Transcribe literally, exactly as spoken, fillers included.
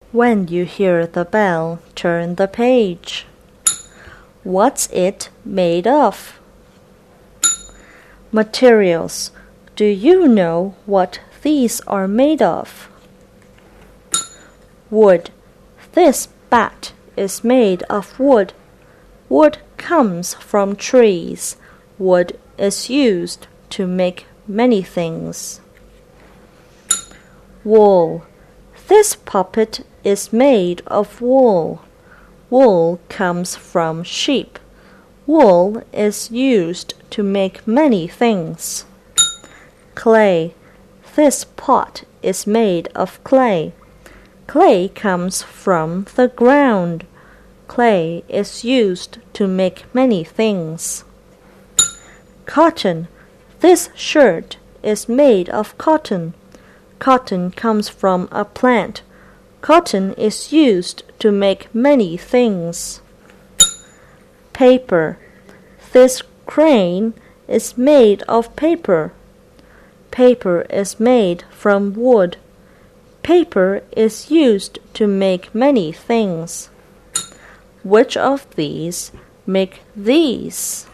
When you hear the bell, turn the page. What's it made of? Materials. Do you know what these are made of? Wood. This bat is made of wood. Wood comes from trees. Wood is used to make many things. Wool. This puppet is made of wool. Wool comes from sheep. Wool is used to make many things. Clay. This pot is made of clay. Clay comes from the ground. Clay is used to make many things. Cotton. This shirt is made of cotton. Cotton comes from a plant. Cotton is used to make many things. Paper. This crane is made of paper. Paper is made from wood. Paper is used to make many things. Which of these make these?